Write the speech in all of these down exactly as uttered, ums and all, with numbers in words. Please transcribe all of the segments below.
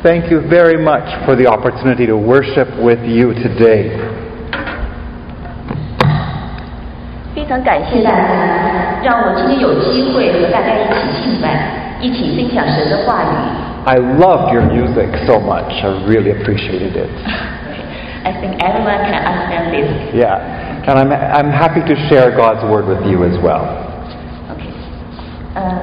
Thank you very much for the opportunity to worship with you today. 非常感谢大家，让我今天有机会和大家一起敬拜，一起分享神的话语。 I loved your music so much. I really appreciated it. I think everyone can understand this. Yeah, and I'm I'm happy to share God's word with you as well. OK， 呃，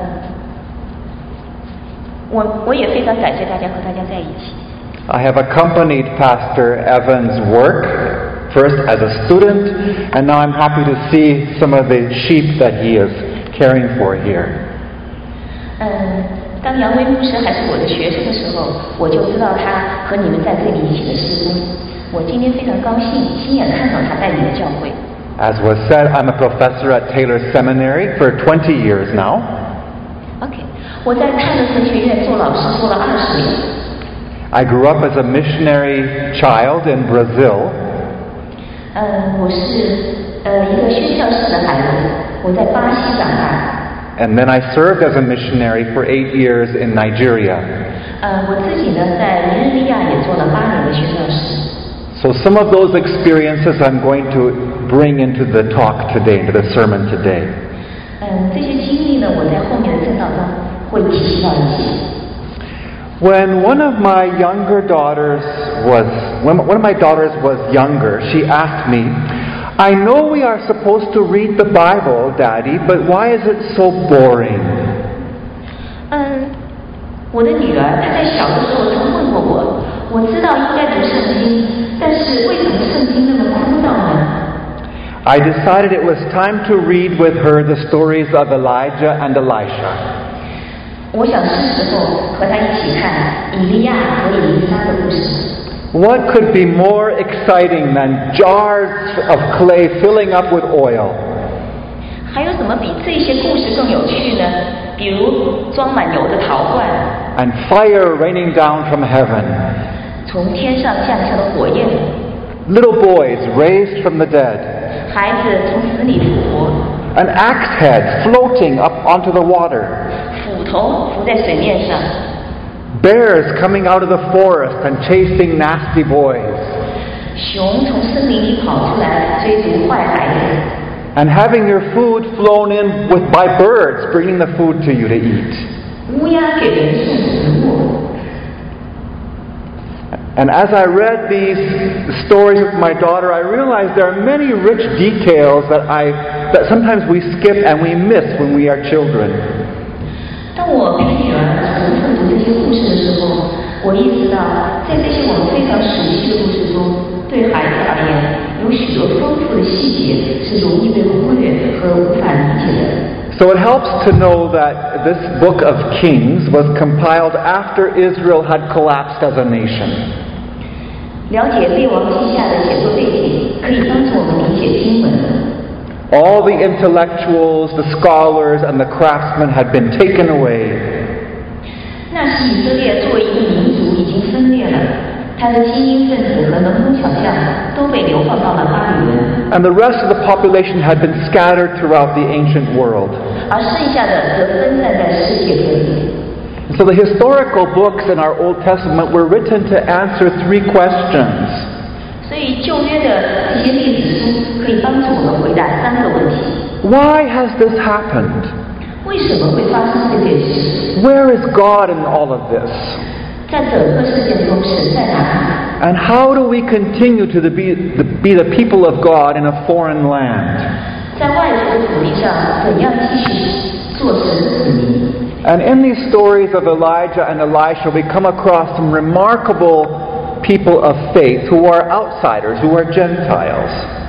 我我也非常感谢大家和大家在一起。 I have accompanied Pastor Evan's work, first as a student, and now I'm happy to see some of the sheep that he is caring for here. 嗯，当杨威牧师还是我的学生的时候，我就知道他和你们在这里一起的施工。我今天非常高兴，亲眼看到他带领的教会。 As was said, I'm a professor at Taylor Seminary for twenty years now. OK， 我在泰勒神学院做老师做了二十年。 I grew up as a missionary child in Brazil. 呃，我是呃一个宣教士的孩子，我在巴西长大。 And then I served as a missionary for eight years in Nigeria. 呃，我自己呢在尼日利亚也做了八年的宣教士。 So some of those experiences I'm going to bring into the talk today, into the sermon today. 嗯，这些经历呢，我在后面的正道中会提及到一些。 When one of my younger daughters was, when one of my daughters was younger, she asked me, "I know we are supposed to read the Bible, Daddy, but why is it so boring?" 嗯，我的女儿她在小的时候曾问过我，我知道应该读圣经，但是为什么圣经那么枯燥呢？ I decided it was time to read with her the stories of Elijah and Elisha. 我想是时候和她一起看以利亚和以利沙的故事。 What could be more exciting than jars of clay filling up with oil? 还有什么比这些故事更有趣呢？比如装满油的陶罐 And fire raining down from heaven. 从天上降下的火焰 Little boys raised from the dead. 孩子从死里复活 An axe head floating up onto the water. 斧头浮在水面上 Bears coming out of the forest and chasing nasty boys. 熊从森林里跑出来追逐坏孩子 And having your food flown in with by birds bringing the food to you to eat. 乌鸦给人送食物 And as I read these stories with my daughter, I realized there are many rich details that I that sometimes we skip and we miss when we are children. 当我陪女儿重复读这些故事的时候，我意识到，在这些我们非常熟悉的故事中，对孩子而言，有许多丰富的细节是容易被忽略和无法理解的。 So it helps to know that this book of Kings was compiled after Israel had collapsed as a nation. 了解列王记下的写作背景，可以帮助我们理解经文。 All the intellectuals, the scholars, and the craftsmen had been taken away. 那时以色列作为一个民族已经分裂了，他的精英分子和能工巧匠都被流放到了巴比伦， And the rest of the population had been scattered throughout the ancient world. 而剩下的则分散在世界各地。 So the historical books in our Old Testament were written to answer three questions. 所以旧约的这些历史书可以帮助我们回答三个问题： Why has this happened? 为什么会发生这件事？ Where is God in all of this? 在整个事件中，神在哪里？ And how do we continue to be the, be the people of God in a foreign land? 在外国的土地上，怎样继续做神的子民？ And in these stories of Elijah and Elisha, we come across some remarkable people of faith who are outsiders, who are Gentiles.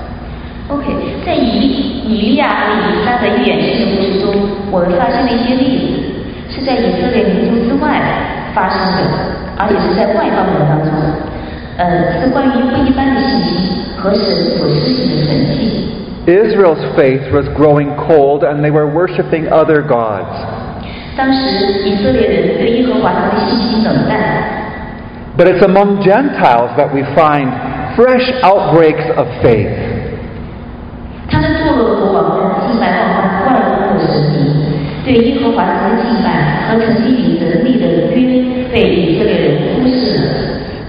OK， 在以以利亚和以利沙的预言性的故事中，我们发现了一些例子，是在以色列民族之外发生的，而且是在外邦人当中，呃，是关于不一般的信息和神所施行的神迹。 Israel's faith was growing cold, and they were worshiping other gods. 当时以色列人对耶和华他的信心冷淡。 But it's among Gentiles that we find fresh outbreaks of faith. 他们堕落的国王们敬拜外外国的神明，对耶和华神的敬拜和曾经与神立的约被以色列人忽视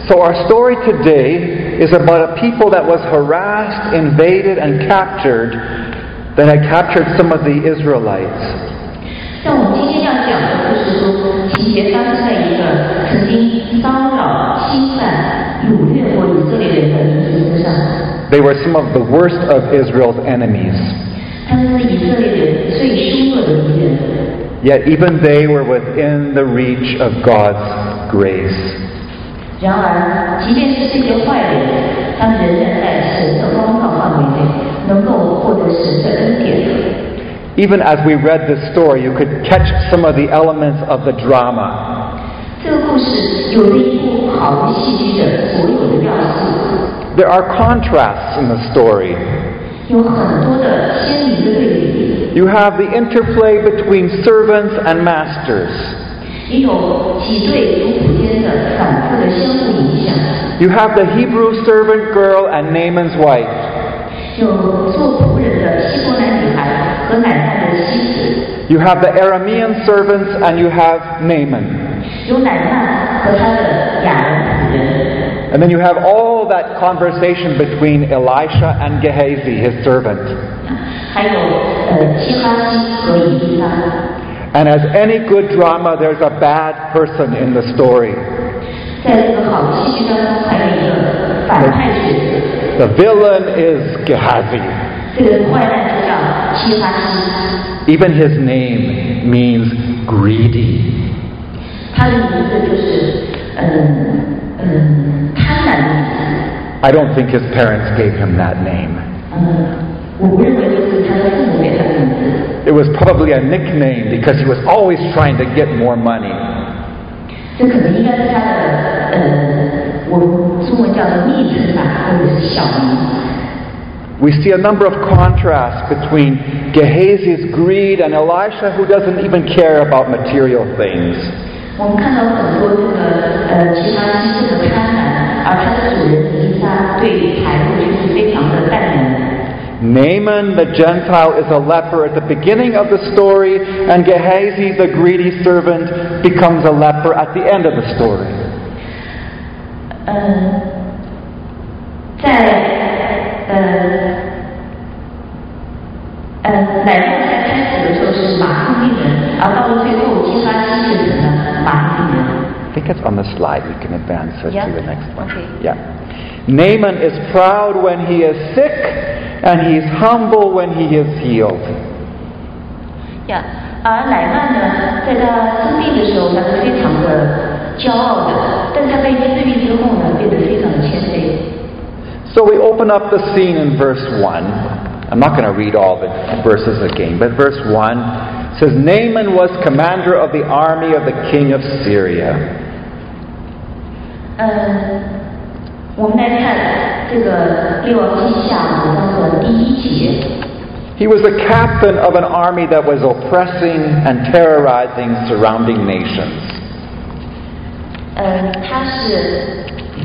So our story today is about a people that was harassed, invaded, and captured, that had captured some of the Israelites. 像我们今天要讲的故事中，情节发生在一个曾经骚扰、侵犯、掳掠过以色列人的民族身上。 They were some of the worst of Israel's enemies. 他们是以色列人最凶恶的敌人。 Yet even they were within the reach of God's grace. 然而，即便是这些坏人，他们仍然在神的光照范围内，能够获得神的恩典。 Even as we read this story, you could catch some of the elements of the drama. 这个故事有着一部好的戏剧的所有的要素。 There are contrasts in the story. 有很多的鲜明的对比。 You have the interplay between servants and masters. 也有几对族谱间的反复的相互影响。 You have the Hebrew servant girl and Naaman's wife. 有做仆人的希伯来女孩和乃曼的妻子。 You have the Aramean servants and you have Naaman. 有乃曼和他的亚人仆人。 And then you have all that conversation between Elisha and Gehazi, his servant. 还有呃希哈西和以利沙。 And as any good drama, there's a bad person in the story. 在这个好的戏剧当中，还有一个反派角色。 The villain is Gehazi. 这个坏蛋就叫希哈西。 Even his name means greedy. 他的名字就是嗯嗯贪婪的名字。 I don't think his parents gave him that name. 嗯，我不认为这是他的父母给他的名字。 It was probably a nickname because he was always trying to get more money. 这可能应该是他的呃，我们中文叫做昵称吧，或者是小名。 We see a number of contrasts between Gehazi's greed and Elisha, who doesn't even care about material things. 我们看到很多这个呃其他西这个贪婪，而他的主人以利沙对财富却是非常的淡然。 Naaman the Gentile is a leper at the beginning of the story, and Gehazi the greedy servant becomes a leper at the end of the story. 呃，在呃呃乃曼在开始的时候是麻风病人，而到了最后基哈西就成了麻风病人。 I think it's on the slide. We can advance it Yeah. to the next one. Okay. Yeah. Naaman is proud when he is sick, and he's humble when he is healed. 呀，而乃曼呢，在他生病的时候，他是非常的骄傲的，但是他被治愈之后呢，变得非常的谦卑。 So we open up the scene in verse one. I'm not going to read all the verses again, but verse one says, Naaman was commander of the army of the king of Syria. 嗯，我们来看这个列王记下五章的第一节。 He was the captain of an army that was oppressing and terrorizing surrounding nations. 嗯，他是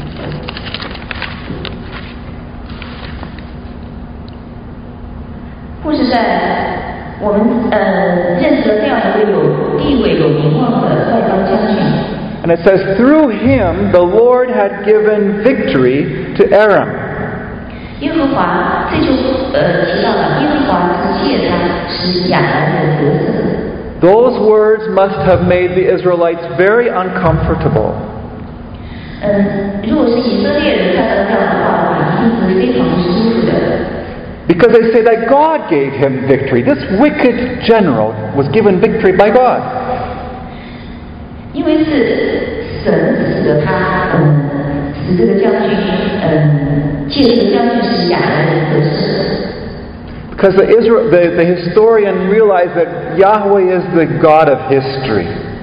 故事在我们呃认识了这样一个有地位、有名望的外邦将军。 And it says, through him the Lord had given victory to Aram. 耶和华，这就呃提到了耶和华曾借他使亚兰人得胜。 Those words must have made the Israelites very uncomfortable. 嗯，如果是以色列人看到这样的话，一定是非常不舒服的。 Because they say that God gave him victory. This wicked general was given victory by God. 因为是神使得他，嗯，使这个将军，嗯，借这个将军使亚兰人得胜。 Because the, Israel, the, the historian realized that Yahweh is the God of history.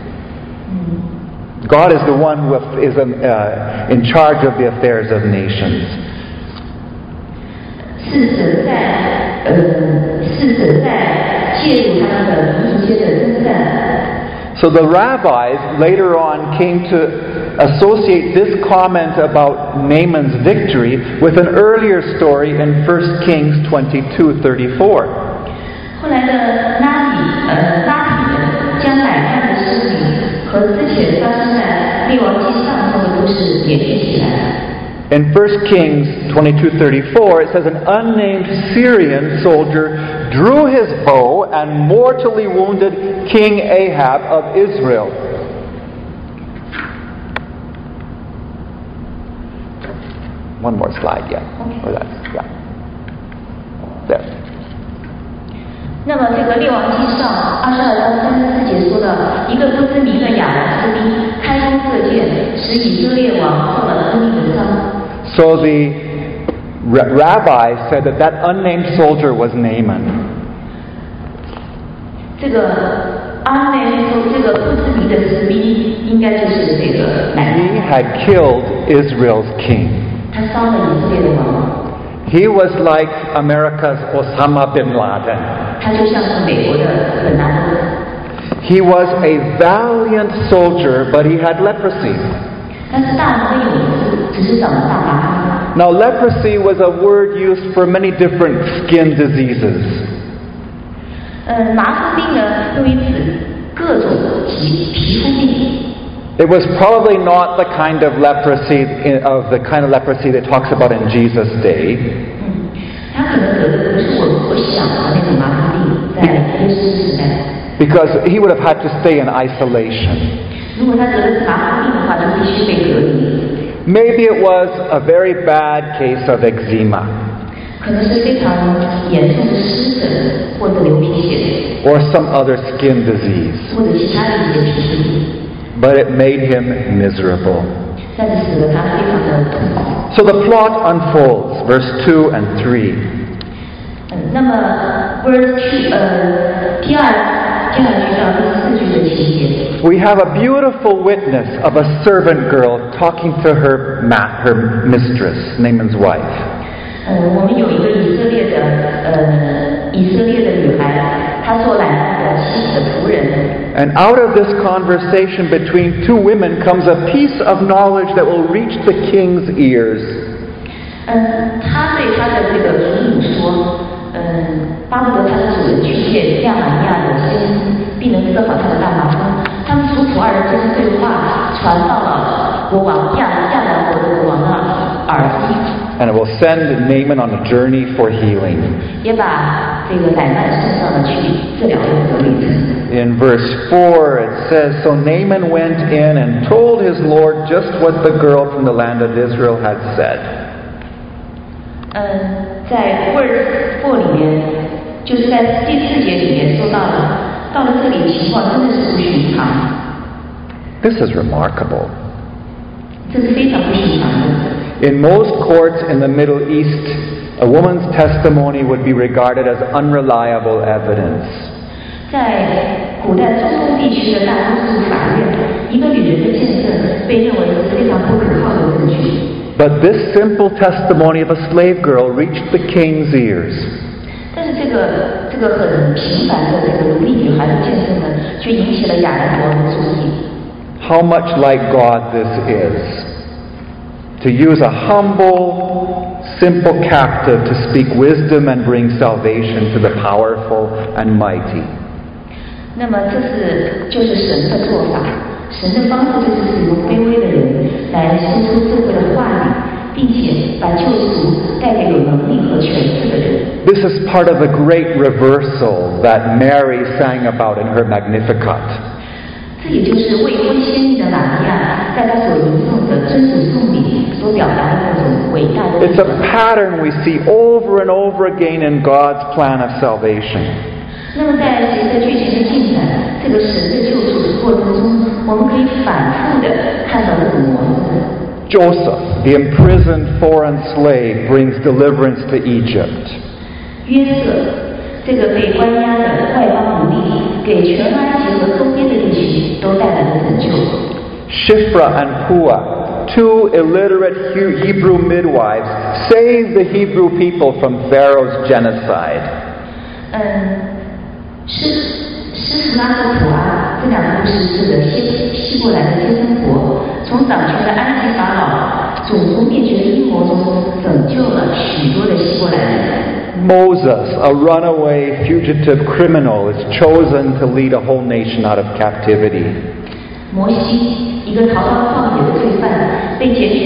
God is the one who is uh, in charge of the affairs of nations. 是神在，呃，是神在介入他们的民族间的征战。 So the rabbis later on came to associate this comment about Naaman's victory with an earlier story in First Kings twenty-two thirty-four. 后来的拉比，呃，拉比人将乃曼的事情和之前发生在列王记上头的故事连续起来。 In First Kings twenty-two thirty-four, it says an unnamed Syrian soldier drew his bow and mortally wounded King Ahab of Israel. One more slide, yeah. Okay. Or that's, yeah. There. 那么这个列王记上二十二章三十四节说到，一个不知名的亚兰士兵开弓射箭，使以色列王受了致命的伤。 So the rabbi said that that unnamed soldier was Naaman. 这个阿内说，这个不知名的士兵应该就是这个乃 He 曼， had killed Israel's king. 他杀了以色列的王。 He was like America's Osama bin Laden. 他就像是美国的本拉登。 He was a valiant soldier, but he had leprosy. 但是大能的勇士只是长了大麻风。 Now, leprosy was a word used for many different skin diseases. 呃，麻风病呢，用于指各种皮皮肤病。 It was probably not the kind of leprosy of the kind of leprosy that talks about in Jesus' day. 嗯，他可能得的不是我所想的那种麻风病，在耶稣时代。 Because he would have had to stay in isolation. 如果他得的是麻风病的话，就必须被隔离。 Maybe it was a very bad case of eczema. 可能是非常严重的湿疹，或者流鼻血， Or some other skin disease. 或者其他的一些皮肤病。 But it made him miserable. 但是使得他非常的痛苦。 So the plot unfolds, verse two and three. 嗯，那么 verse two 呃第二第二句到第四句的情节。 We have a beautiful witness of a servant girl talking to her ma- her mistress, Naaman's wife. 呃，我们有一个以色列的呃以色列的女孩，她做乃曼的妻子的仆人。 And out of this conversation between two women comes a piece of knowledge that will reach the king's ears. 嗯，她对她的这个主母说，嗯，巴不得她的主人去见亚玛尼亚的先知，并能治好她的大麻风。他们主仆二人这次对话传到了国王亚亚兰国的国王的耳里。 And it will send Naaman on a journey for healing. 也把这个乃曼送上了去治疗的这个旅程。 In verse four it says, So Naaman went in and told his Lord just what the girl from the land of Israel had said. 嗯，在 verse four 里面，就是在第四节里面说到了，到了这里情况真的是不寻常。 This is remarkable. 这是非常不寻常的。 In most courts in the Middle East, a woman's testimony would be regarded as unreliable evidence. 在古代中东地区的大多数法院，一个女人的见证被认为是非常不可靠的证据。 But this simple testimony of a slave girl reached the king's ears. 但是这个这个很平凡的这个奴隶女孩的见证呢，却引起了亚兰国王的注意。 How much like God this is. To use a humble, simple captive to speak wisdom and bring salvation to the powerful and mighty. 那么这是就是神的做法，神的方式就是使用卑微的人来说出智慧的话语，并且把救赎带给有能力和权势的人。 This is part of the great reversal that Mary sang about in her Magnificat. 这也就是未婚先孕的玛利亚在她所吟诵的真主颂里所表达的那种伟大的。 It's a pattern we see over and over again in God's plan of salvation. 那么在随着剧情的进展，这个神的救赎的过程中，我们可以反复的看到这种模式。 Joseph, the imprisoned foreign slave, brings deliverance to Egypt. 约瑟，这个被关押的外邦奴隶，给全埃及和周边的地区都带来了拯救。 Shiphrah and Puah, two illiterate Hebrew midwives, saved the Hebrew people from Pharaoh's genocide. 嗯，施施弗拉和普阿这两个故事是的希希伯来的接生婆，从掌权的埃及法老种族灭绝的阴谋中拯救了许多的希伯来人。 Moses, a runaway fugitive criminal, is chosen to lead a whole nation out of captivity. 摩西，一个逃到旷野的罪犯，被拣选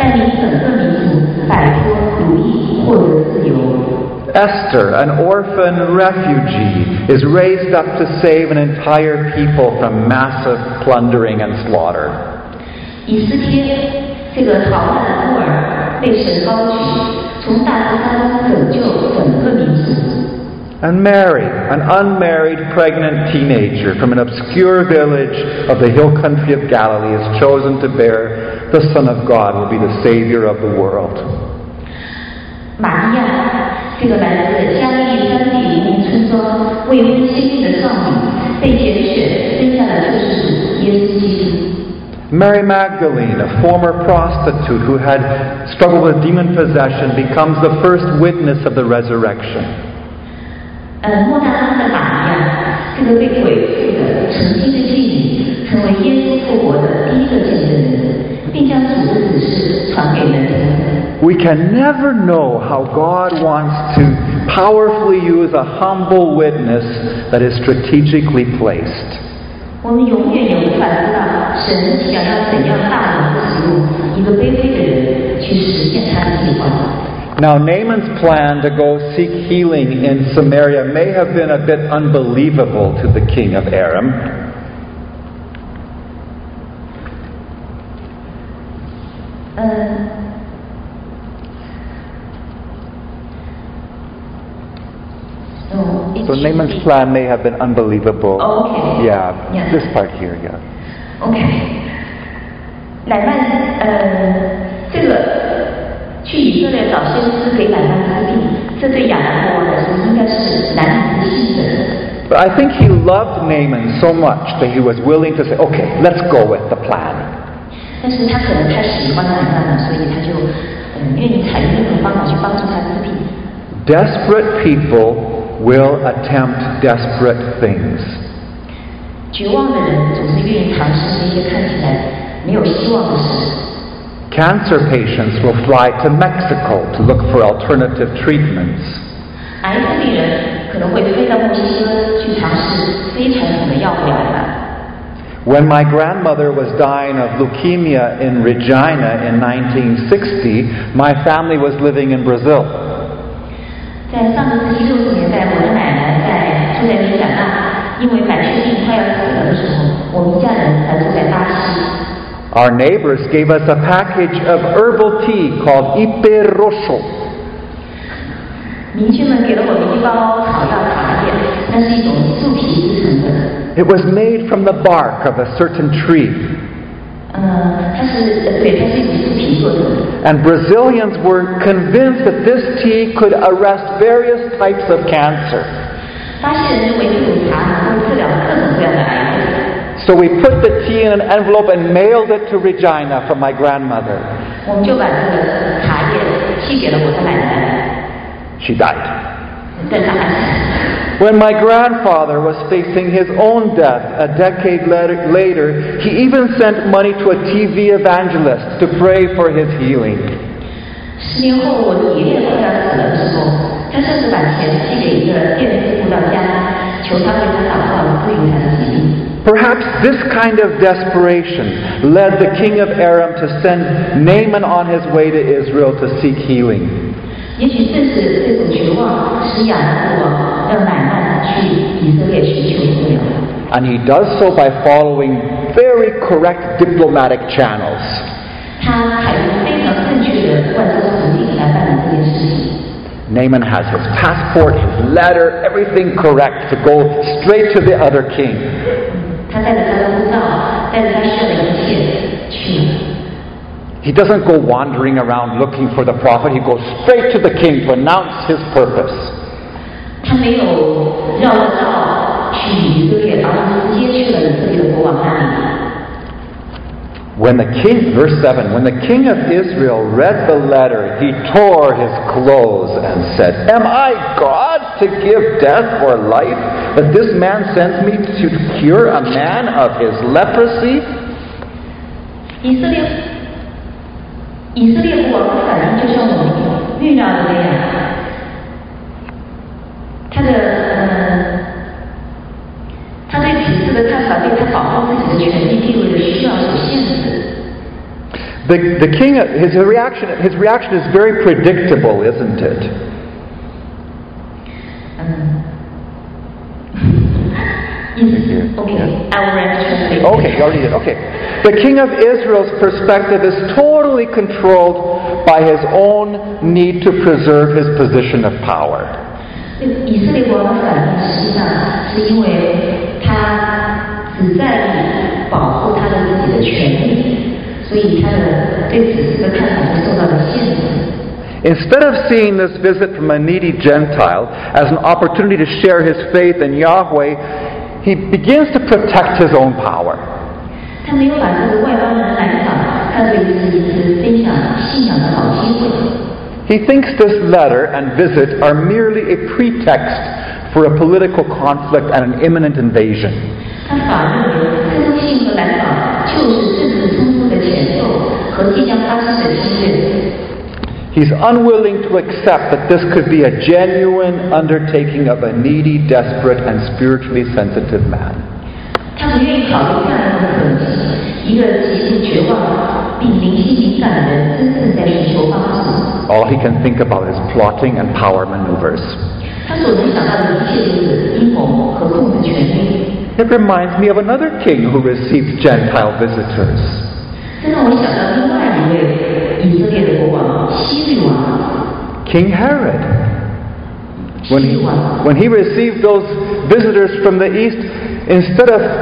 带领整个民族摆脱奴役，获得自由。 Esther, an orphan refugee, is raised up to save an entire people from massive plundering and slaughter. 以斯帖这个逃难的孤儿被神高举，从大屠杀中拯救整个民族。 And Mary, an unmarried pregnant teenager from an obscure village of the hill country of Galilee, is chosen to bear the Son of God, will be the Savior of the world. 玛利亚，这个来自加利利山地一名村庄未婚先孕的少女，被拣选生下了救世主耶稣基督。 Mary Magdalene, a former prostitute who had struggled with demon possession, becomes the first witness of the resurrection. 呃，莫大拉的玛利亚，这个被鬼附的曾经的妓女，成为耶稣复活的第一个见证人，并将主的指示传给人听。 We can never know how God wants to powerfully use a humble witness that is strategically placed. 我们永远也无法知道神想要怎样大胆地使用一个卑微的人去实现他的计划。 Now, Naaman's plan to go seek healing in Samaria may have been a bit unbelievable to the king of Aram. 呃 So Naaman's plan may have been unbelievable. Oh, okay. Yeah, Yeah. this part here, yeah. OK， 乃曼呃，这个去以色列找先知给乃曼治病，这对亚兰国王来说应该是难以置信的。 But I think he loved Naaman so much that he was willing to say, okay, let's go with the plan. 但是他可能太喜欢乃曼了，所以他就嗯愿意采用这种方法去帮助他治病。 Desperate people will attempt desperate things. 绝望的人总是愿意尝试这些看起来没有希望的事。 Cancer patients will fly to Mexico to look for alternative treatments. 癌症病人可能会飞到墨西哥去尝试非传统的药物疗法。 When my grandmother was dying of leukemia in Regina in nineteen sixty, my family was living in Brazil. 在上个世纪六十年代，我的奶奶在住在维也纳，因为白血病快要死了的时候，我们一家人还住在巴西。 Our neighbors gave us a package of herbal tea called Ipe Roxo. 邻居们给了我们一包草药茶叶，那是一种树皮制成的。 It was made from the bark of a certain tree. 呃，它是呃对，它是一种树皮做的。 And Brazilians were convinced that this tea could arrest various types of cancer. 巴西人认为这种茶能够治疗各种各样的癌症。 So we put the tea in an envelope and mailed it to Regina from my grandmother. 我们就把这个茶叶寄给了我的奶奶。 She died. 但她还是。 When my grandfather was facing his own death a decade later, he even sent money to a T V evangelist to pray for his healing. 十年后，我的爷爷快要死了的时候，他甚至把钱寄给一个电视布道家，求他为他祷告，治愈他的疾病。 Perhaps this kind of desperation led the king of Aram to send Naaman on his way to Israel to seek healing. 也许正是这种绝望，使亚兰国王让乃曼去以色列寻求治疗。 And he does so by following very correct diplomatic channels. 他采用非常正确的外交途径来办理这件事情。 Naaman has his passport, his letter, everything correct to go straight to the other king. 他带着他的护照，带着他需要的一切去了。 He doesn't go wandering around looking for the prophet. He goes straight to the king to announce his purpose. 他没有绕着道去以色列，而是直接去了以色列的国王那里。 When the king, verse seven, when the king of Israel read the letter, he tore his clothes and said, "Am I God to give death or life, that this man sends me to cure a man of his leprosy?" 以色列，以色列国王的反应就像我们预料的那样，他的呃，他对此事的看法，对他保护自己的权利地位的需要所限制。 The, the king, his reaction, his reaction is very predictable, isn't it? Um, okay, I will translate. Okay, you already did. Okay. The king of Israel's perspective is totally controlled by his own need to preserve his position of power. 以色列国王的反应实际上是因为他只在意保护他的自己的权利，所以他的对此事的看法就受到了限制。 Instead of seeing this visit from a needy Gentile as an opportunity to share his faith in Yahweh, he begins to protect his own power. 他没有把这个外邦人来访看作是一次分享信仰的好机会。 He thinks this letter and visit are merely a pretext for a political conflict and an imminent invasion. 他反认为这封信和来访就是政治冲突的前奏和即将发生的侵略。 He's unwilling to accept that this could be a genuine undertaking of a needy, desperate, and spiritually sensitive man. 他不愿意考虑这样一个可能性：一个极度绝望并灵性敏感的人真正在寻求帮助。 All he can think about is plotting and power maneuvers. 他所能想到的一切都是阴谋和控制权力。 It reminds me of another king who received Gentile visitors. 这让我想到另外一位以色列的国王希律王 King Herod. When he, when he received those visitors from the east, instead of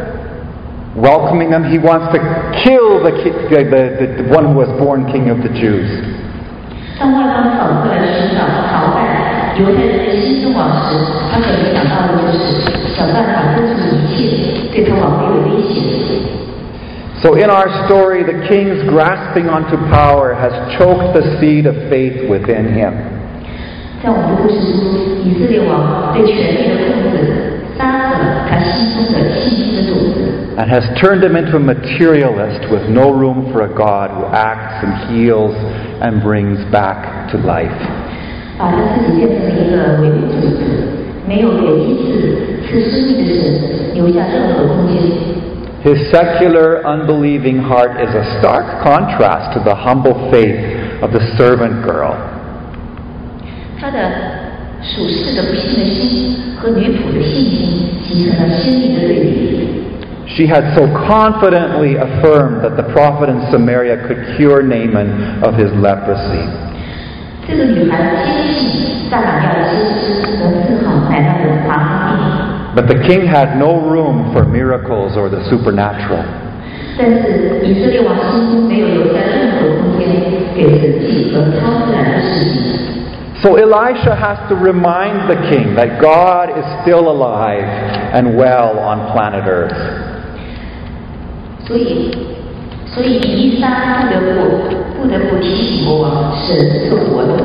welcoming them, he wants to kill the, the, the, the one who was born king of the Jews. 当外邦访客来寻找朝拜犹太人的新生王时，他可能想到的就是想办法根除一切对他王位的威胁。 So in our story, the king's grasping onto power has choked the seed of faith within him. 在我们的故事中，以色列王对权力的控制杀死了他心中的信心的种子。 And has turned him into a materialist with no room for a God who acts and heals and brings back to life. 把他自己变成了一个唯物主义者，没有给医治赐生命的神留下任何空间。 His secular, unbelieving heart is a stark contrast to the humble faith of the servant girl. 他的属世的不幸的心和女仆的信心形成了鲜明的对比。 She had so confidently affirmed that the prophet in Samaria could cure Naaman of his leprosy. 这个女孩坚信撒玛利亚的先知能治好乃曼的麻风病。 But the king had no room for miracles or the supernatural. 但是以色列王心中没有留下任何空间给神迹和超自然的事情。 So Elisha has to remind the king that God is still alive and well on planet Earth. 所以，所以以撒不得不不得不提醒国王，神是活的。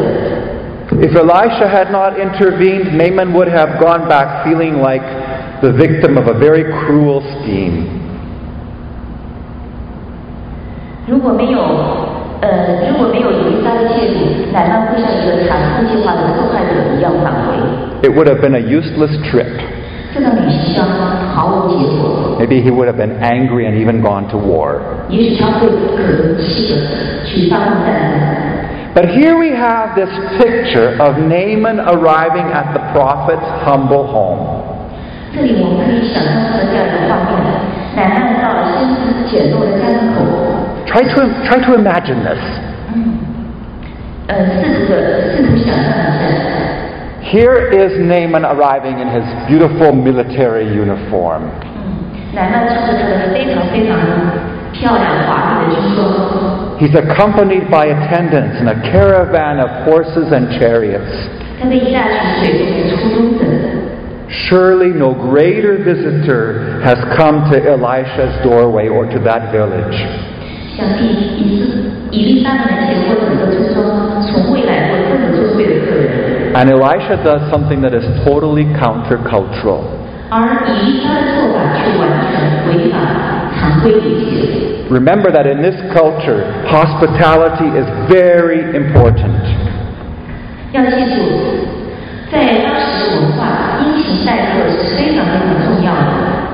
If Elisha had not intervened, Naaman would have gone back feeling like the victim of a very cruel scheme. 如果没有，呃，如果没有以撒的介入，乃曼会像一个残酷计划的受害者一样返回。 It would have been a useless trip. 这趟旅行将毫无结果。 Maybe he would have been angry and even gone to war. 也许他会可能气得去发动战争。 But here we have this picture of Naaman arriving at the prophet's humble home. 这里我们可以想象出这样一个画面：乃曼到了先知简陋的家门口。 Try to try to imagine this. 嗯，呃，试着试图想象一下。 Here is Naaman arriving in his beautiful military uniform. 嗯，乃曼穿着他的非常非常漂亮华丽的军装。 He's accompanied by attendants in a caravan of horses and chariots. 他被一大群水中的出征者。 Surely no greater visitor has come to Elisha's doorway or to that village. 想必以斯以利沙门前或整个村庄从未来过这么尊贵的客人。 And Elisha does something that is totally countercultural. 而以利沙的做法却完全违反常规礼节。 Remember that in this culture, hospitality is very important. 要记住，在当时的文化，殷勤待客是非常非常重要的。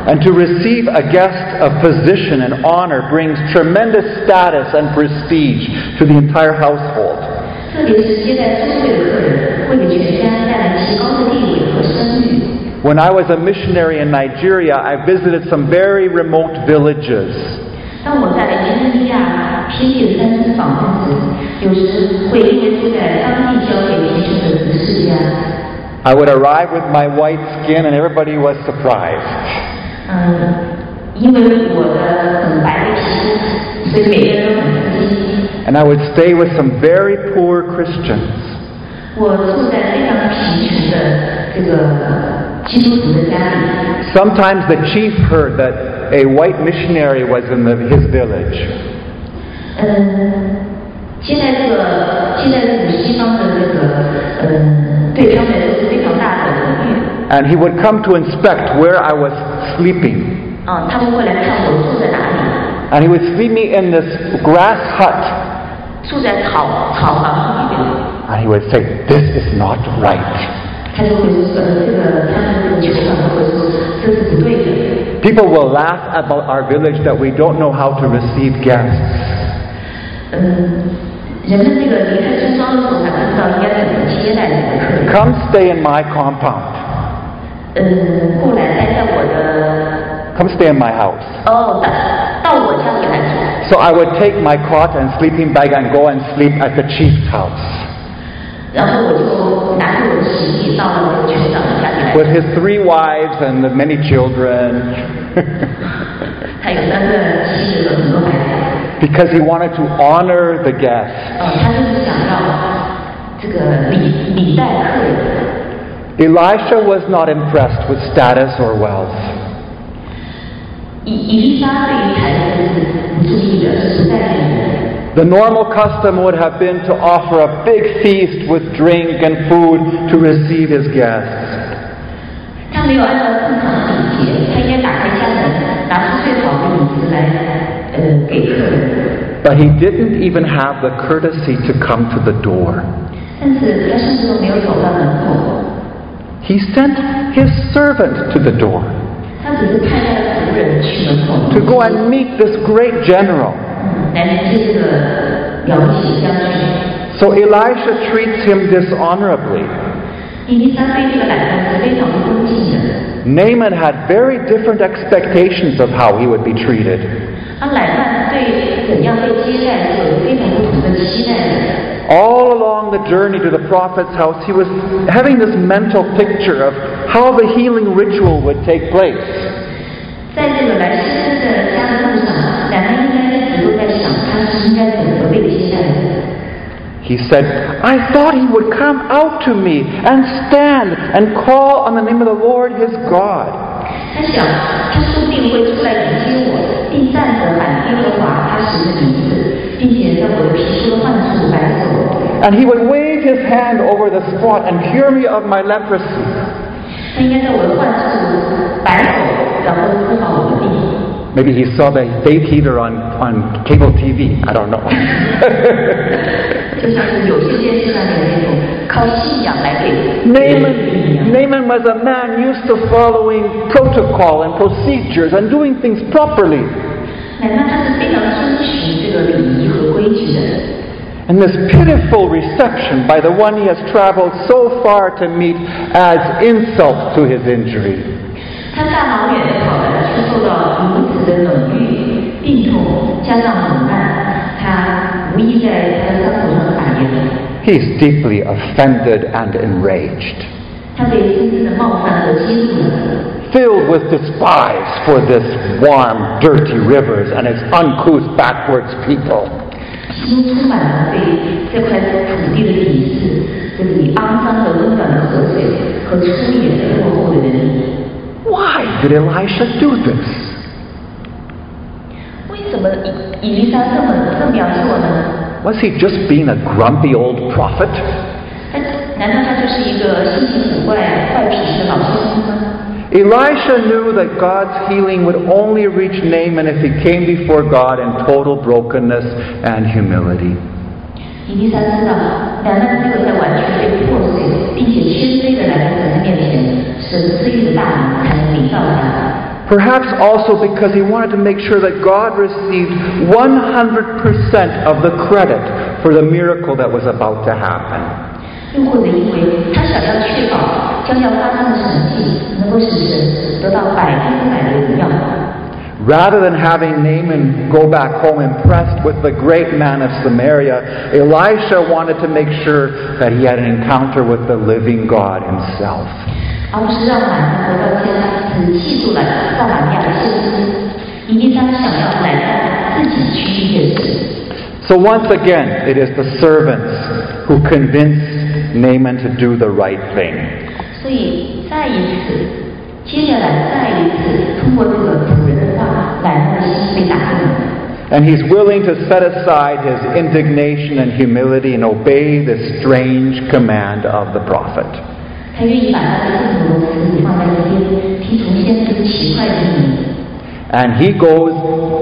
And to receive a guest of position and honor brings tremendous status and prestige to the entire household. 特别是接待尊贵的客人，会给全家带来极高的地位和声誉。 When I was a missionary in Nigeria, I visited some very remote villages. 当我在尼日利亚偏僻的山村访问时，有时会因为住在当地教会贫穷的子世家。 I would arrive with my white skin and everybody was surprised. 嗯，因为我的很白的皮肤，所以每个人都很吃惊。 And I would stay with some very poor Christians. 我住在非常贫穷的这个基督徒的家里。 Sometimes the chief heard that a white missionary was in the, his village. 嗯，现在这个现在这个西方的这个嗯，对他们来说是非常大的荣誉。 And he would come to inspect where I was sleeping. 啊，他们会来看我住在哪里。 And he would sleep me in this grass hut. 住在草草房里边。 And he would say, "This is not right." 他就会说，这个他们的囚犯会说，这是不对的。 People will laugh about our village that we don't know how to receive guests. 嗯，人们这个离开村庄的时候，还不知道应该怎么接待这个客人。 Come stay in my compound. 嗯，过来待在我的。 Come stay in my house. 哦，到到我家里来住。 So I would take my cot and sleeping bag and go and sleep at the chief's house. 然后我就拿着我的行李到了酋长的家里来。 With his three wives and the many children. 他有三个妻子和很多孩子。 Because he wanted to honor the guests. 呃，他就是想要这个礼礼待客人。 Elisha was not impressed with status or wealth. 以以利沙对于财富是不注意的，是不在意的。 The normal custom would have been to offer a big feast with drink and food to receive his guests. 他没有按照正常的礼节，他应该打开家门，拿出最好的饮食来，呃，给客人。 But he didn't even have the courtesy to come to the door. 但是他甚至都没有走到门口。 He sent his servant to the door. 他只是派他的仆人去门口。 To go and meet this great general. 来接这个了不起将军。 So Elisha treats him dishonorably. 以利沙对这个乃曼是非常不恭敬的。 Naaman had very different expectations of how he would be treated. 而乃曼对怎样被接待是有非常不同的期待的。 All along the journey to the prophet's house, he was having this mental picture of how the healing ritual would take place. 在这个来先生的家的路上，乃曼应该一直都在想，他是应该怎么被接待的。 He said, "I thought he would come out to me and stand and call on the name of the Lord his God." 他想，他注定会出来迎接我，并站着喊耶和华他神的名字，并且在我的皮肤的患处摆手。 And he would wave his hand over the spot and cure me of my leprosy. 他应该在我的患处摆手，然后治好我的病。 Maybe he saw the faith healer on, on cable T V. I don't know. 就像是有些电视上面那种靠信仰来给 Naaman, Naaman was a man used to following protocol and procedures and doing things properly. 乃曼他是非常遵循这个礼仪和规矩的。 And this pitiful reception by the one he has traveled so far to meet adds insult to his injury. 他大老远的跑来，却受到如此的冷遇、病痛，加上冷淡，他无疑在他的伤口上打眼泪。 He is deeply offended and enraged. 他被深深的冒犯和激怒了。 Filled with despise for this warm, dirty rivers and its uncouth, backwards people. 心中充满了对这块土地的鄙视，这里肮脏的温暖的河水和粗野的落后的人民。 Why did Elisha do this? 为什么以以利沙这么这么样做呢？ Was he just being a grumpy old prophet? 他难道他就是一个性情古怪、坏脾气的老先生吗？ Elisha knew that God's healing would only reach Naaman if he came before God in total brokenness and humility. 以利沙知道，乃曼只有在完全被破碎，并且谦卑的来到神的面前，神赐予的大能才能领到他。 Perhaps also because he wanted to make sure that God received one hundred percent of the credit for the miracle that was about to happen. 又或者因为他想要确保将要发生的神迹能够使神得到百分之百的荣耀。 Rather than having Naaman go back home impressed with the great man of Samaria, Elisha wanted to make sure that he had an encounter with the living God himself. 而不是让满人回到家仔细出来撒玛利亚的先知，以利沙想要来到自己去遇见神。 So once again, it is the servants who convince Naaman to do the right thing. 所以再一次，接下来再一次，通过这个仆人的话，来他的心被打动了。 And he's willing to set aside his indignation and humility and obey this strange command of the prophet. 他愿意把他的愤怒和耻辱放在一边，听从先知奇怪的命令。 And he goes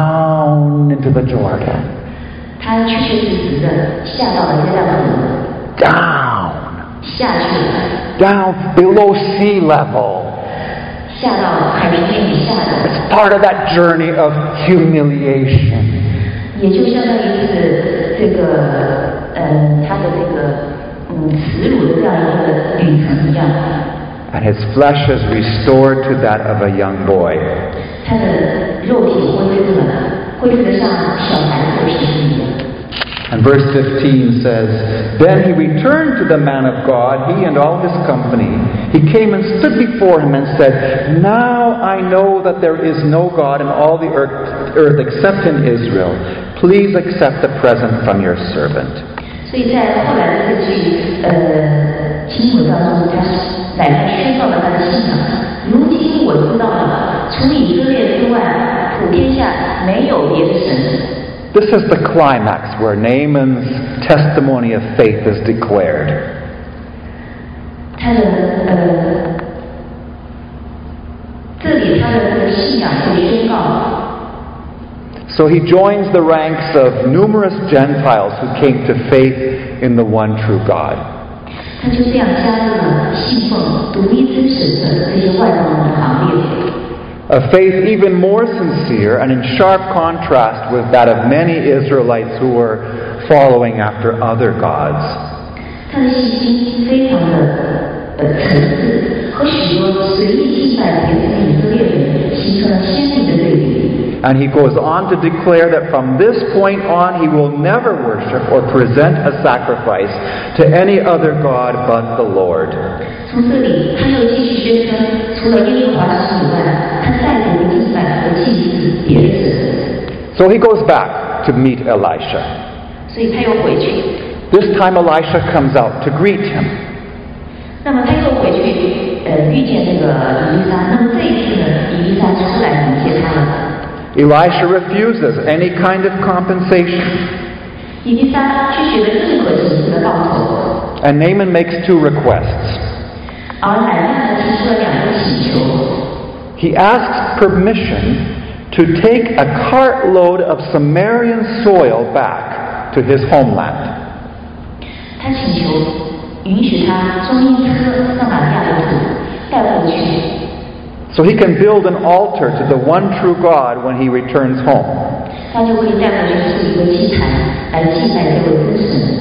down into the Jordan. 他确确实实的下到了约旦河。 Down. 下去了。 Down below sea level. 下到海平面以下的。 It's part of that journey of humiliation. 也就相当于是这个呃他的这个。嗯，耻辱的这样一个旅程一样。 And his flesh is restored to that of a young boy. 他的肉体恢复了，恢复得像小孩子的皮肤一样。 And verse fifteen says, Then he returned to the man of God, he and all his company. He came and stood before him and said, Now I know that there is no God in all the earth, earth except in Israel. Please accept the present from your servant. 所以在后来的这句呃经文当中，他乃来宣告了他的信仰。如今我知道了，除以色列之外，普天下没有别的神。 This is the climax where Naaman's testimony of faith is declared. 他的呃，这里他的这个信仰被宣告。 So he joins the ranks of numerous Gentiles who came to faith in the one true God. 他就这样加入了信奉独一真神的这些外邦人的行列。 A faith even more sincere and in sharp contrast with that of many Israelites who were following after other gods. 他的信心非常的呃诚挚，和许多随意敬拜别的以色列人形成了鲜明的对比。 And he goes on to declare that from this point on he will never worship or present a sacrifice to any other God but the Lord. 从这里，他又继续宣称，除了耶和华神以外，他再不敬拜和祭祀别的神。 So he goes back to meet Elisha. 所以他又回去。 This time Elisha comes out to greet him. 那么他又回去，呃，遇见那个以利沙。那么这一次呢，以利沙出来迎接他了。 Elisha refuses any kind of compensation. 以利沙拒绝了任何形式的报酬。 And Naaman makes two requests. 而乃曼呢提出了两个请求。 He asks permission to take a cartload of Samaritan soil back to his homeland. 他请求允许他装一车撒玛利亚的土带回去。 So he can build an altar to the one true God when he returns home. 他就可以带回去设一个祭坛来祭拜这位真神。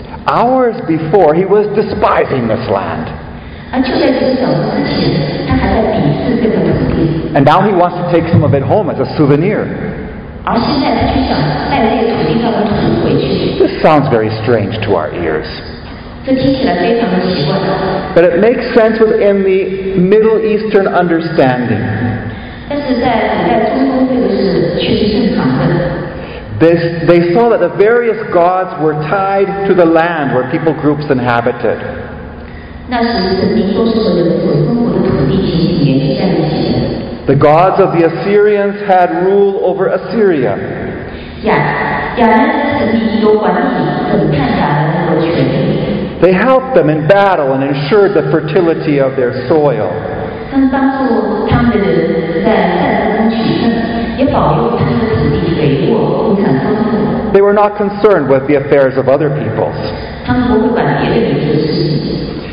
Hours before, he was despising this land. 而就在几个小时之前，他还在鄙视这块土地。 And now he wants to take some of it home as a souvenir. 而现在他却想带这个土地上的土回去。 This sounds very strange to our ears. 这听起来非常的奇怪。 But it makes sense within the Middle Eastern understanding. 但是在古代中东，这个是确实正常的。 They, they saw that the various gods were tied to the land where people groups inhabited. 那时神明都是和人所生活的土地紧紧联系在一起的。 The gods of the Assyrians had rule over Assyria. 亚亚兰的神明有管理审判亚兰人的权利。 They helped them in battle and ensured the fertility of their soil. 他们帮助他们的人在战争中取胜，也保佑他们的土地肥沃、物产丰富。 They were not concerned with the affairs of other peoples. 他们不会管别的民族的事情。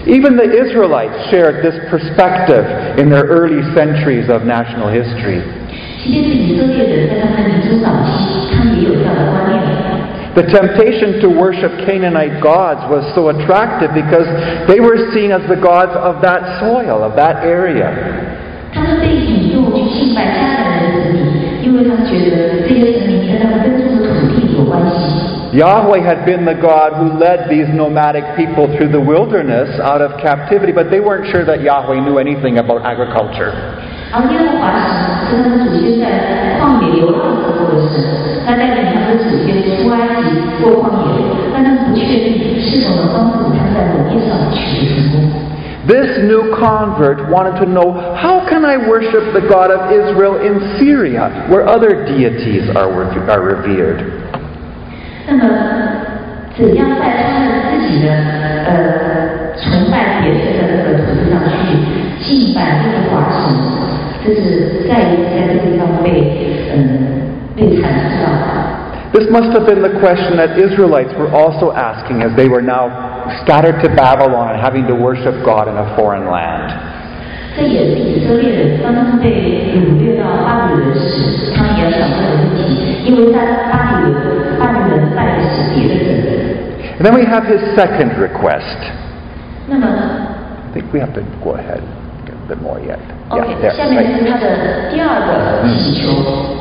Even the Israelites shared this perspective in their early centuries of national history. 即便是以色列人在他们的民族早期，他们也有这样的观念。 The temptation to worship Canaanite gods was so attractive because they were seen as the gods of that soil, of that area. 他们被引诱去敬拜迦南人的神明，因为他们觉得这些神明跟他们耕种的土地有关系。 Yahweh had been the God who led these nomadic people through the wilderness out of captivity, but they weren't sure that Yahweh knew anything about agriculture. 而耶和华神是他们祖先在旷野流浪时候的神，他带领他们的祖先出埃及过旷野，但他们不确定是否能帮助他们在农业上取得成功。 This new convert wanted to know, how can I worship the God of Israel in Syria, where other deities are, are revered? 那么，怎样在他们自己的呃崇拜别神的那个土地上去敬拜耶和华神？这是再一次在这个地方被嗯被阐释到。 This must have been the question that Israelites were also asking as they were now scattered to Babylon and having to worship God in a foreign land. 这也是以色列人当他们被掳掠到巴比伦时，他们也要想到的问题，因为在巴比伦，巴比伦拜的是别的神。 And then we have his second request. 那么 I think we have to go ahead get a bit more yet. OK， Yeah, there, 下面 right. 是他的第二个祈求。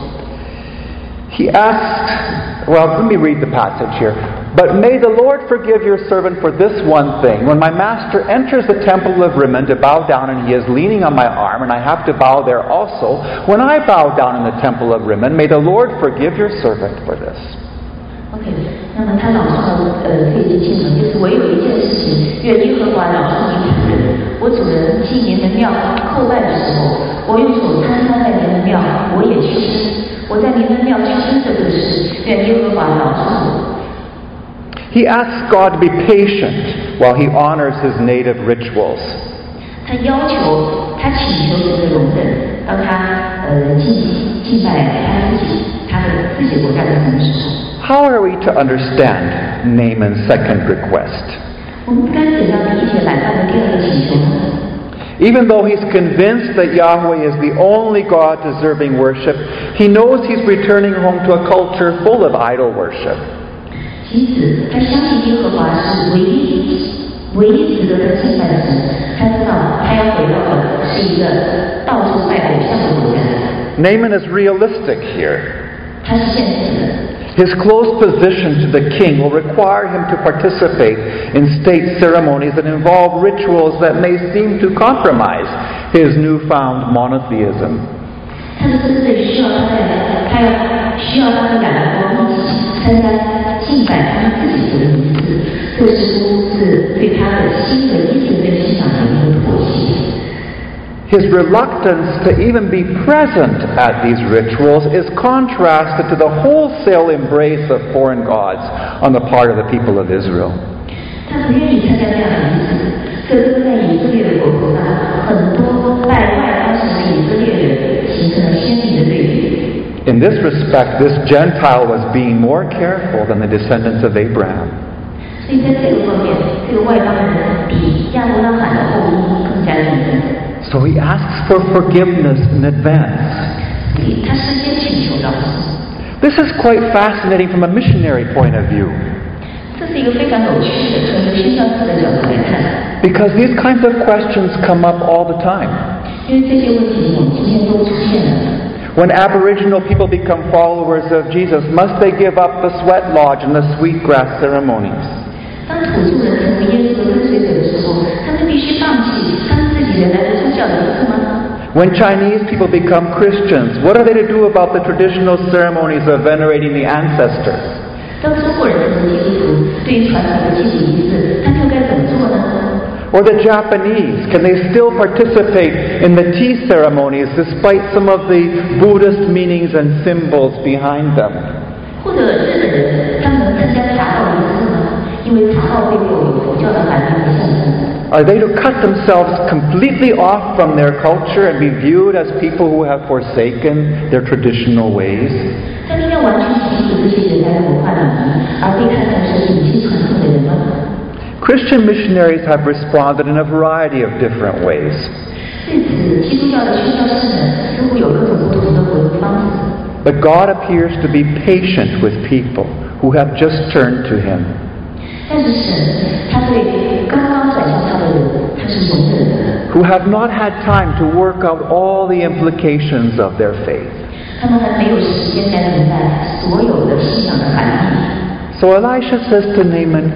He asked, well, let me read the passage here. But may the Lord forgive your servant for this one thing. When my master enters the temple of Rimmon to bow down and he is leaning on my arm and I have to bow there also, when I bow down in the temple of Rimmon, may the Lord forgive your servant for this. OK， 那么他老上了呃这些经文，就是我有一件事情，愿耶和华饶恕你仆人。我主人进你们庙叩拜的时候，我用手摊开在你们庙，我也屈身。我在你们庙屈身这个事，愿耶和华饶恕我。 He asks God to be patient while he honors his native rituals. 他要求，他请求神的容忍，当他呃敬敬拜他自己他的自己国家的神的时候。 How are we to understand Naaman's second request? 我们该怎样理解乃曼的第二个请求呢？ Even though he's convinced that Yahweh is the only God deserving worship, he knows he's returning home to a culture full of idol worship. 其实他相信耶和华是唯一唯一值得他敬拜的神，他知道他要回到的是一个到处拜偶像的国家。 Naaman is realistic here. 他是现实的。 His close position to the king will require him to participate in state ceremonies that involve rituals that may seem to compromise his newfound monotheism. 他的身份需要他在，他要需要他们两个人一起参加敬拜他们自己的名字，这似乎是对他的新的意识跟信仰的一个妥协。 His reluctance to even be present at these rituals is contrasted to the wholesale embrace of foreign gods on the part of the people of Israel. 他不愿意参加这样的仪式，这跟在以色列的国土上很多拜外邦神的以色列人形成了鲜明的对比。 In this respect, this Gentile was being more careful than the descendants of Abraham. 所以在这个方面，这个外邦人比亚伯拉罕的后裔更加谨慎。 So he asks for forgiveness in advance. 他事先请求饶恕。 This is quite fascinating from a missionary point of view. 这是一个非常有趣的，从一个宣教士的角度来看。 Because these kinds of questions come up all the time. 因为这些问题我们今天都出现了。 When Aboriginal people become followers of Jesus, must they give up the sweat lodge and the sweetgrass ceremonies? 当土著人成为耶稣的跟随者的时候，他们必须放弃他们自己原来的宗教仪式吗？ When Chinese people become Christians, what are they to do about the traditional ceremonies of venerating the ancestors? 当中国人成为基督徒，对于传统的祭祖仪式，他们又该怎么做呢？ Or the Japanese, can they still participate in the tea ceremonies despite some of the Buddhist meanings and symbols behind them? 或者日本人，他们能参加茶道仪式吗？因为茶道背后有佛教的含义和象征。 Are they to cut themselves completely off from their culture and be viewed as people who have forsaken their traditional ways? 他们应该完全停止这些原来的文化礼仪，而被看成是隐性传统的人吗？ Christian missionaries have responded in a variety of different ways. 对此，基督教的宣教士们似乎有各种不同的回复方式。 But God appears to be patient with people who have just turned to Him. 但是神，他对刚刚转向他的人，他是容忍的。 Who have not had time to work out all the implications of their faith. 他们还没有时间来明白所有的信仰的含义。 So Elisha says to Naaman,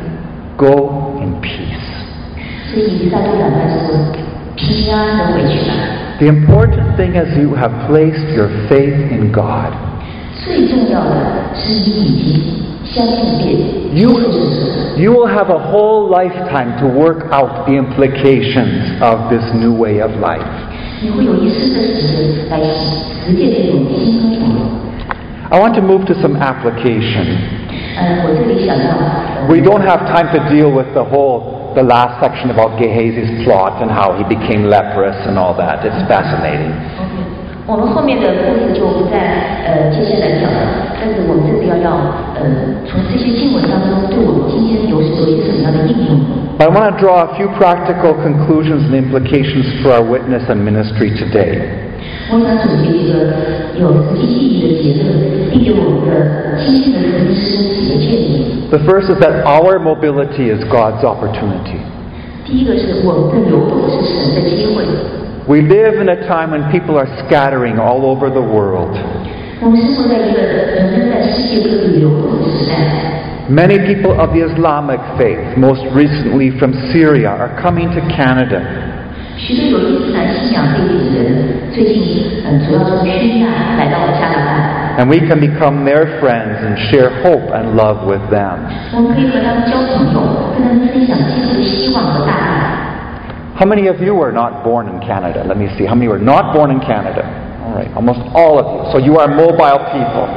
"Go in peace." 所以以利沙对赶快说：“平安的回去吧。” The important thing is you have placed your faith in God. 最重要的是你已经相信并 You, you will have a whole lifetime to work out the implications of this new way of life. 你会有一生的时间来实践这种新生活。 I want to move to some application. 呃，我这里想要。 We don't have time to deal with the whole, the last section about Gehazi's plot and how he became leprous and all that. It's fascinating. 我们后面的故事就不再呃接下来讲了，但是我们这里要要呃从这些经文当中对我们今天有有一些什么样的应用。 I want to draw a few practical conclusions and implications for our witness and ministry today. 我想总结一个有实际意义的结论，并给我们的今天的福音师几个建议。 The first is that our mobility is God's opportunity. 第一个是我们的流动是神的机会。 We live in a time when people are scattering all over the world. 我们生活在一个人们在世界各地流动的时代。 Many people of the Islamic faith, most recently from Syria, are coming to Canada. 许多有伊斯兰信仰背景的人，最近嗯主要从叙利亚来到加拿大。 And we can become their friends and share hope and love with them. 我们可以和他们交朋友，跟他们分享基督的希望和大爱。 How many of you were not born in Canada? Let me see. How many were not born in Canada? All right, almost all of you. So you are mobile people.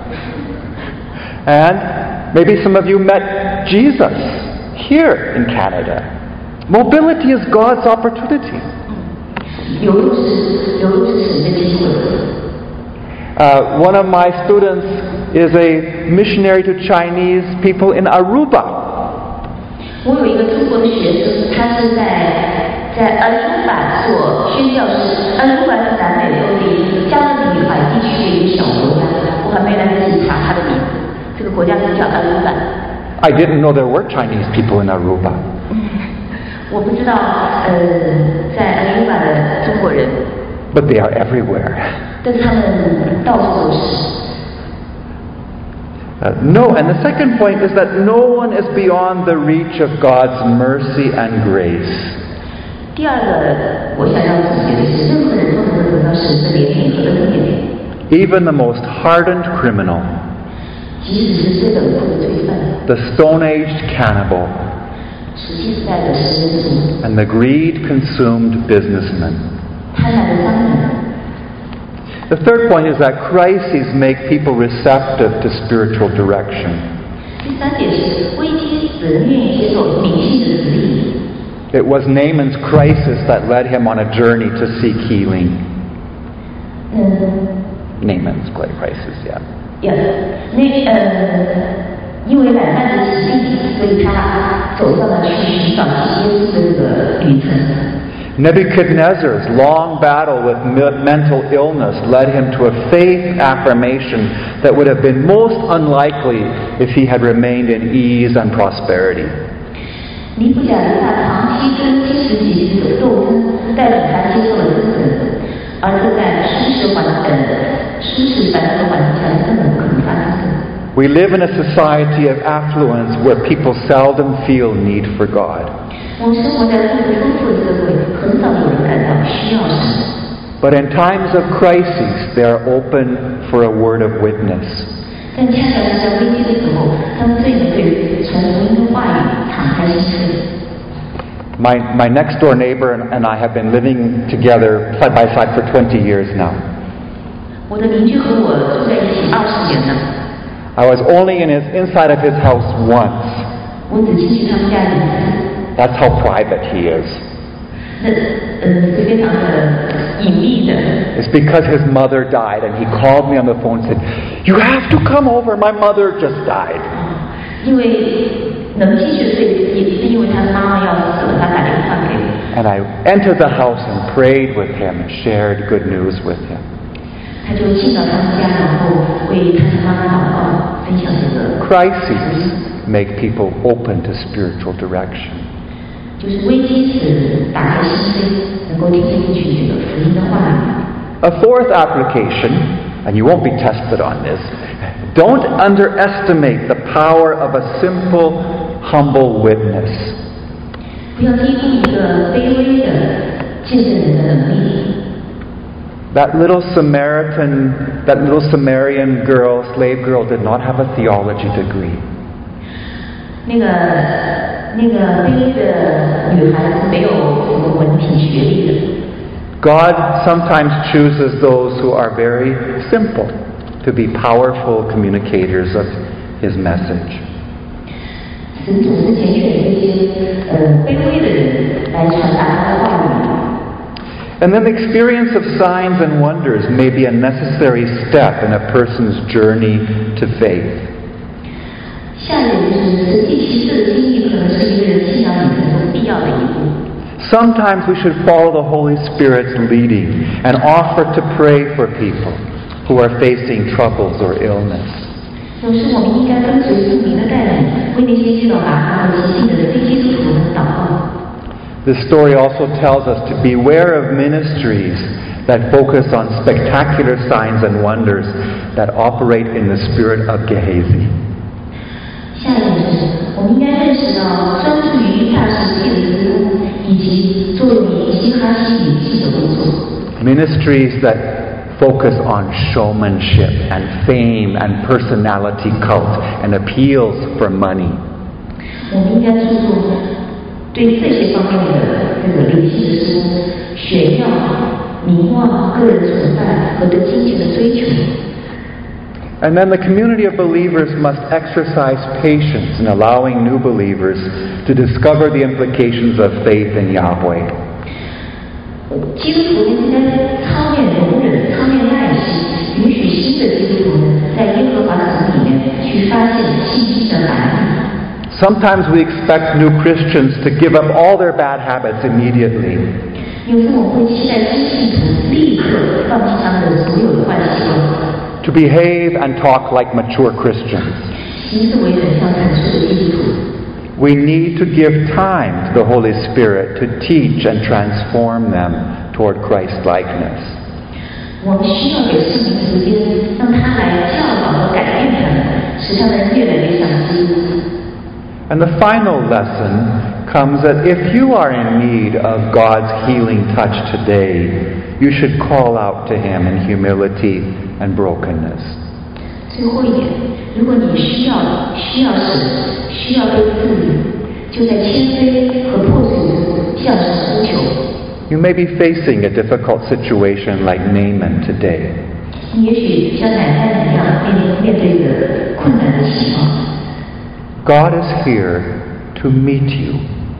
And maybe some of you met Jesus here in Canada. Mobility is God's opportunity. Uh, one of my students is a missionary to Chinese people in Aruba. 我有一个中国的学生，他是在在阿鲁巴做宣教士。阿鲁巴是南美洲的加勒比海地区的一个小国家，我还没来得及查他的名字。这个国家是叫阿鲁巴。 I didn't know there were Chinese people in Aruba. 我不知道，呃，在阿鲁巴的中国人。 But they are everywhere. 但是他们到处都是。 Uh, no, and the second point is that no one is beyond the reach of God's mercy and grace. 第二个，我想要总结的是，任何人都能够得到神的怜悯和恩典。 Even the most hardened criminal, 即使是最冷酷的罪犯， the Stone-aged cannibal, 石器时代的食人族， and the greed-consumed businessman. 贪婪的商人。 The third point is that crises make people receptive to spiritual direction. 第三点是危机使人愿意接受灵性的指引。 It was Naaman's crisis that led him on a journey to seek healing. 嗯。 Naaman's crisis, yeah. Yeah. 那呃，因为乃曼的疾病，所以他走上了去寻找耶稣的这个旅程。 Nebuchadnezzar's long battle with mental illness led him to a faith affirmation that would have been most unlikely if he had remained in ease and prosperity. 尼布甲尼撒长期跟精神疾病的斗争，带领他接受了真神，而这在舒适环境、舒适繁荣的环境下根本不可能发生的。 We live in a society of affluence where people seldom feel need for God. 我们生活在富裕丰富的社会，很少有人感到需要神。 But in times of crises, they are open for a word of witness. 但恰恰是在危机的时候，他们最能对传福音的话语敞开心扉。 My my next door neighbor and I have been living together side by side for twenty years now. 我的邻居和我住在一起二十年了。 I was only in his inside of his house once. 我只进去他们家一次。 That's how private he is. 那呃是非常的隐秘的。 It's because his mother died, and he called me on the phone and said, "You have to come over. My mother just died." 因为能进去睡也是因为他妈妈要死了，他打电话给我。 And I entered the house and prayed with him and shared good news with him. 他就进到他们家，然后为他的妈妈祷告，分享这个。 Crises make people open to spiritual direction. 就是危机时打开心扉，能够听进去这个福音的话语。 A fourth application, and you won't be tested on this, don't underestimate the power of a simple, humble witness. 不要低估一个卑微的见证人的能力。 That little Samaritan, that little Samaritan girl, slave girl, did not have a theology degree. 那个那个卑微的女孩子没有什么文凭学历的。 God sometimes chooses those who are very simple to be powerful communicators of His message. 神总是拣选这些呃卑微的人来传达他的话语。 And then the experience of signs and wonders may be a necessary step in a person's journey to faith. 下一个就是神迹奇事的经历，可能是一个人信仰旅程中必要的一步。 Sometimes we should follow the Holy Spirit's leading and offer to pray for people who are facing troubles or illness. 有时我们应该跟随圣灵的带领，为那些遇到麻烦和疾病的非基督徒们祷告。 This story also tells us to beware of ministries that focus on spectacular signs and wonders that operate in the spirit of Gehazi. 下一个就是我们应该认识到，专注于大事记的事工，以及作为希哈西灵性的工作。 Ministries that focus on showmanship and fame and personality cult and appeals for money. 我们应该注重对这些方面的这个灵性的事工，炫耀、名望、个人崇拜和对金钱的追求。 And then the community of believers must exercise patience in allowing new believers to discover the implications of faith in Yahweh. 基督徒应该操练容忍、操练耐心，允许新的基督徒在耶和华神里面去发现信心的含义。 Sometimes we expect new Christians to give up all their bad habits immediately. 有时我会期待新信徒立刻放弃他们的所有的坏习惯。 To behave and talk like mature Christians. 行事为人像成熟的基督徒。 We need to give time to the Holy Spirit to teach and transform them toward Christ-likeness. 我们需要给圣灵时间，让他来教导和改变他们，使他们越来越像基督。 And the final lesson comes that if you are in need of God's healing touch today, you should call out to Him in humility and brokenness. 最后一点，如果你需要需要神，需要被治愈，就在谦卑和破碎中向神呼求。 You may be facing a difficult situation like Naaman today. 你也许像乃缎一样面面对着困难的情况。 God is here to meet you.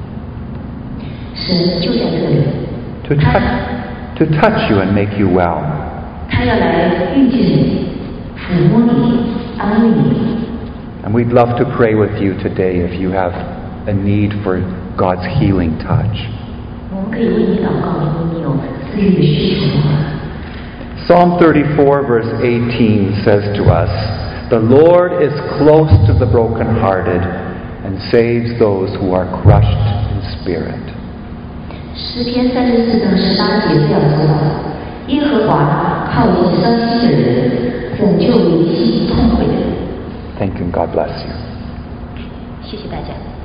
神就在这里。 To touch, to touch you and make you well. 他要来遇见你，抚摸你，安慰你。 And we'd love to pray with you today if you have a need for God's healing touch. 我们可以为你祷告，如果你有治愈的需求的话。 Psalm thirty-four verse eighteen says to us, "The Lord is close to the brokenhearted and saves those who are crushed in spirit." 诗篇三十四章十八节这样说道：耶和华靠近伤心的人，拯救灵性痛悔的人。 Thank you and God bless you. 谢谢大家。